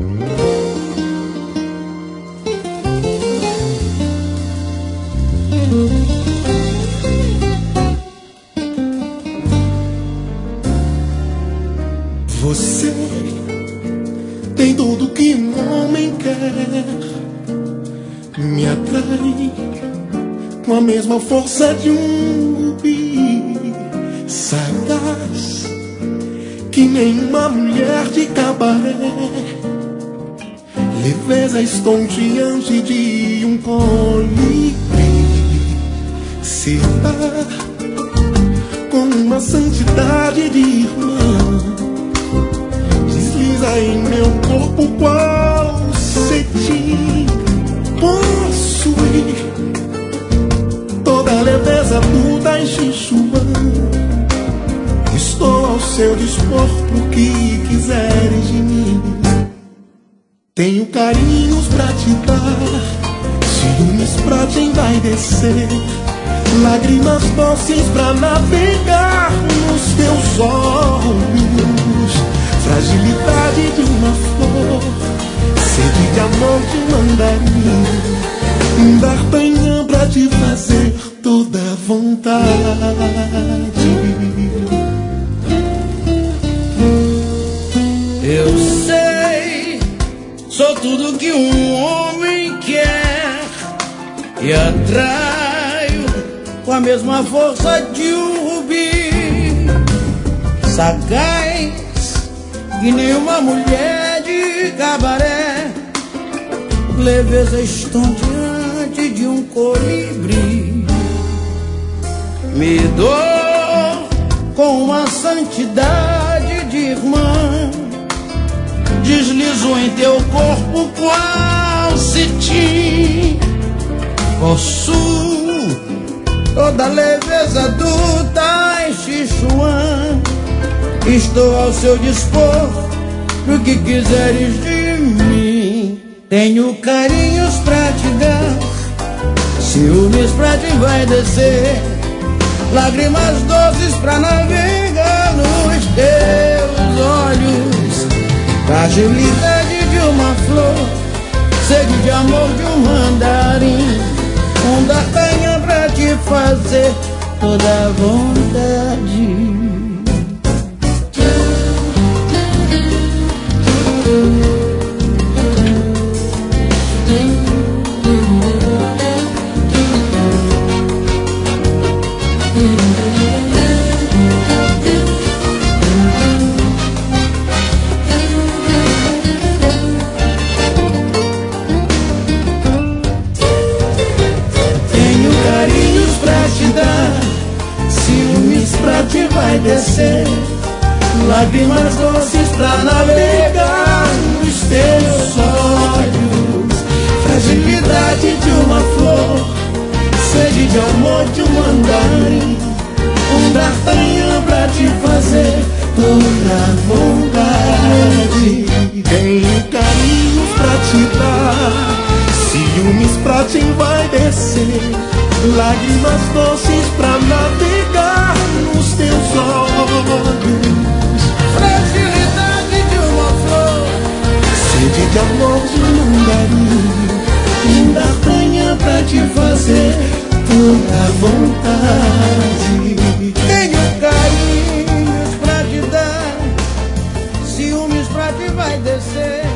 Você tem tudo que um homem quer, me atrai com a mesma força de um rubi, sagaz que nenhuma mulher de cabaré, leveza estonteante de um colibri, se dá com uma santidade de irmã, desliza em meu corpo qual cetim, possui toda a leveza do Tai Chi Chuan. Estou ao seu dispor pro que quiseres de mim. Tenho carinhos pra te dar, ciúmes pra te envaidecer, lágrimas doces pra navegar nos teus olhos, fragilidade de uma flor, sede de amor de mandarim, D'Artagnan pra te fazer toda vontade. Eu sei, sou tudo que um homem quer e atraio com a mesma força de um rubi, sagaz que nenhuma mulher de cabaré, leveza estonteante de um colibri, me dou com uma santidade de irmã, deslizo em teu corpo qual cetim, possuo toda a leveza do Tai Chi Chuan. Estou ao seu dispor pro que quiseres de mim. Tenho carinhos pra te dar, ciúmes pra te envaidecer, lágrimas doces pra navegar nos teus olhos, fragilidade de uma flor, sede de amor de um mandarim, D'Artagnan pra te fazer toda a vontade. Vai descer, lágrimas doces pra navegar nos teus olhos, fragilidade de uma flor, sede de amor de um mandarim, D'Artagnan pra te fazer toda vontade. Tenho carinhos pra te dar, ciúmes pra te envaidecer, lágrimas doces pra navegar nos teus olhos, fragilidade de uma flor, sede de amor de mandarim, D'Artagnan pra te fazer toda vontade. Tenho carinhos pra te dar, ciúmes pra te vai descer,